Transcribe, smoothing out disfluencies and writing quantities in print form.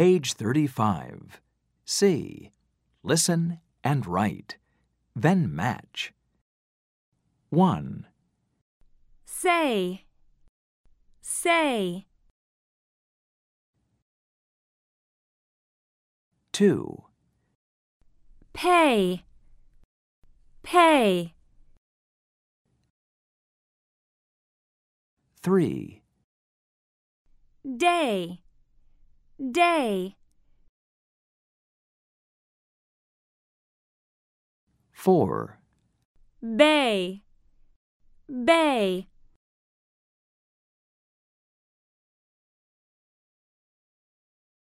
Page 35. C. Listen and write. Then match. 1, Say. Say. 2, Pay. Pay. 3, Day. Day. 4, Bay. Bay.